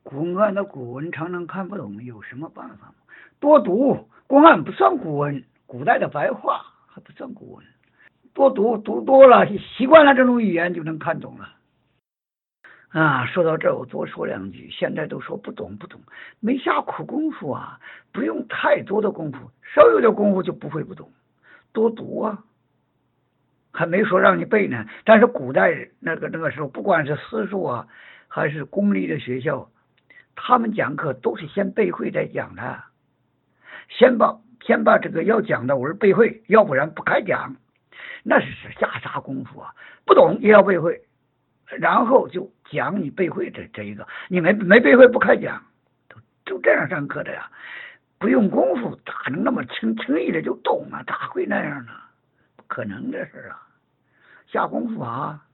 公案的古文常常看不懂，有什么办法吗？多读，公案不算古文，古代的白话还不算古文。多读，读多了，习惯了这种语言就能看懂了。啊，说到这儿，我多说两句。现在都说不懂不懂，没下苦功夫啊，不用太多的功夫，稍有点功夫就不会不懂。多读啊，还没说让你背呢。但是古代那个时候，不管是私塾啊，还是公立的学校，他们讲课都是先背会再讲的，先把这个要讲的文背会，要不然不开讲。那是下啥功夫啊？不懂也要背会，然后就讲你背会这一个，你没背会不开讲，都这样上课的呀。不用功夫咋能那么轻易的就懂啊？咋会那样呢？不可能的事啊！下功夫啊！